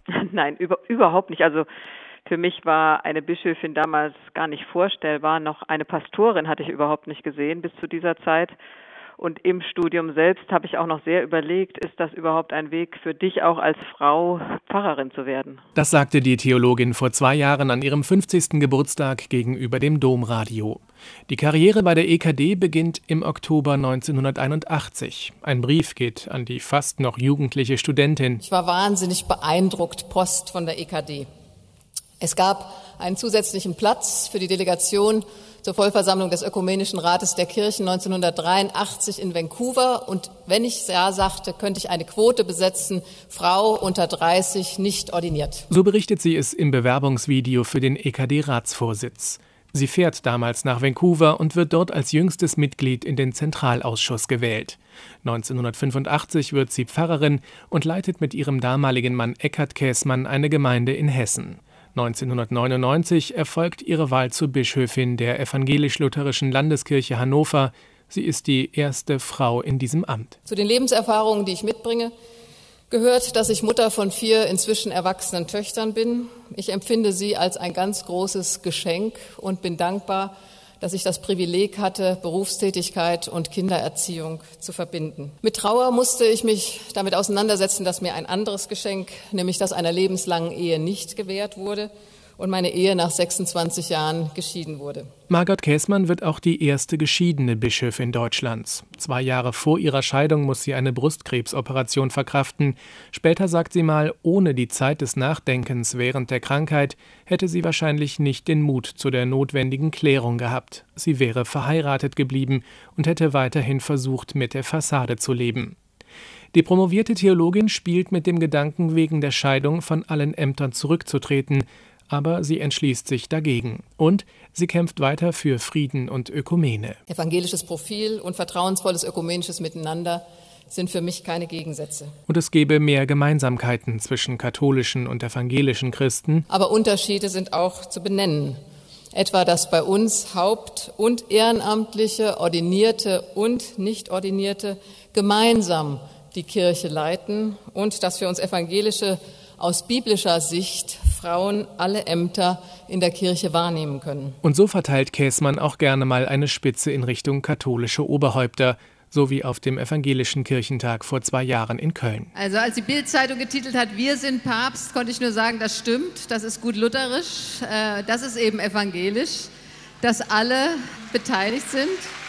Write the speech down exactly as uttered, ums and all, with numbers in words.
Nein, über überhaupt nicht. Also, für mich war eine Bischöfin damals gar nicht vorstellbar. Noch eine Pastorin hatte ich überhaupt nicht gesehen bis zu dieser Zeit. Und im Studium selbst habe ich auch noch sehr überlegt, ist das überhaupt ein Weg für dich auch als Frau, Pfarrerin zu werden? Das sagte die Theologin vor zwei Jahren an ihrem fünfzigsten Geburtstag gegenüber dem Domradio. Die Karriere bei der E K D beginnt im Oktober neunzehnhunderteinundachtzig. Ein Brief geht an die fast noch jugendliche Studentin. Ich war wahnsinnig beeindruckt, Post von der E K D. Es gab einen zusätzlichen Platz für die Delegation zur Vollversammlung des Ökumenischen Rates der Kirchen neunzehnhundertdreiundachtzig in Vancouver. Und wenn ich ja sagte, könnte ich eine Quote besetzen, Frau unter dreißig, nicht ordiniert. So berichtet sie es im Bewerbungsvideo für den E K D-Ratsvorsitz. Sie fährt damals nach Vancouver und wird dort als jüngstes Mitglied in den Zentralausschuss gewählt. neunzehnhundertfünfundachtzig wird sie Pfarrerin und leitet mit ihrem damaligen Mann Eckhard Käßmann eine Gemeinde in Hessen. neunzehnhundertneunundneunzig erfolgt ihre Wahl zur Bischöfin der Evangelisch-Lutherischen Landeskirche Hannover. Sie ist die erste Frau in diesem Amt. Zu den Lebenserfahrungen, die ich mitbringe, gehört, dass ich Mutter von vier inzwischen erwachsenen Töchtern bin. Ich empfinde sie als ein ganz großes Geschenk und bin dankbar, dass ich das Privileg hatte, Berufstätigkeit und Kindererziehung zu verbinden. Mit Trauer musste ich mich damit auseinandersetzen, dass mir ein anderes Geschenk, nämlich das einer lebenslangen Ehe, nicht gewährt wurde und meine Ehe nach sechsundzwanzig Jahren geschieden wurde. Margot Käßmann wird auch die erste geschiedene Bischöfin Deutschlands. Zwei Jahre vor ihrer Scheidung muss sie eine Brustkrebsoperation verkraften. Später sagt sie mal, ohne die Zeit des Nachdenkens während der Krankheit hätte sie wahrscheinlich nicht den Mut zu der notwendigen Klärung gehabt. Sie wäre verheiratet geblieben und hätte weiterhin versucht, mit der Fassade zu leben. Die promovierte Theologin spielt mit dem Gedanken, wegen der Scheidung von allen Ämtern zurückzutreten, aber sie entschließt sich dagegen. Und sie kämpft weiter für Frieden und Ökumene. Evangelisches Profil und vertrauensvolles ökumenisches Miteinander sind für mich keine Gegensätze. Und es gäbe mehr Gemeinsamkeiten zwischen katholischen und evangelischen Christen. Aber Unterschiede sind auch zu benennen. Etwa, dass bei uns Haupt- und Ehrenamtliche, Ordinierte und Nicht-Ordinierte gemeinsam die Kirche leiten und dass für uns Evangelische aus biblischer Sicht Frauen alle Ämter in der Kirche wahrnehmen können. Und so verteilt Käßmann auch gerne mal eine Spitze in Richtung katholische Oberhäupter, so wie auf dem Evangelischen Kirchentag vor zwei Jahren in Köln. Also als die Bild-Zeitung getitelt hat, wir sind Papst, konnte ich nur sagen, das stimmt, das ist gut lutherisch, das ist eben evangelisch, dass alle beteiligt sind.